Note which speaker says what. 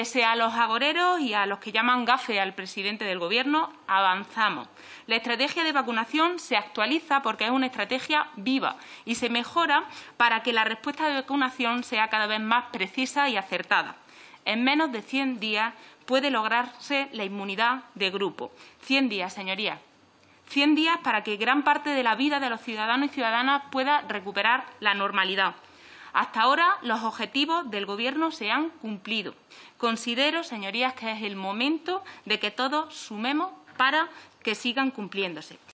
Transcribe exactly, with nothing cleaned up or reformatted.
Speaker 1: Pese a los agoreros y a los que llaman gafe al presidente del Gobierno, avanzamos. La estrategia de vacunación se actualiza porque es una estrategia viva y se mejora para que la respuesta de vacunación sea cada vez más precisa y acertada. En menos de cien días puede lograrse la inmunidad de grupo. cien días, señorías. cien días para que gran parte de la vida de los ciudadanos y ciudadanas pueda recuperar la normalidad. Hasta ahora los objetivos del Gobierno se han cumplido. Considero, señorías, que es el momento de que todos sumemos para que sigan cumpliéndose.